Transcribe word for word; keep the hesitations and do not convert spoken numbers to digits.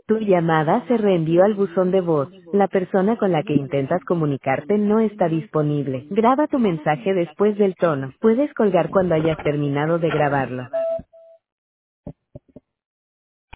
Tu llamada se reenvió al buzón de voz. La persona con la que intentas comunicarte no está disponible. Graba tu mensaje después del tono. Puedes colgar cuando hayas terminado de grabarlo.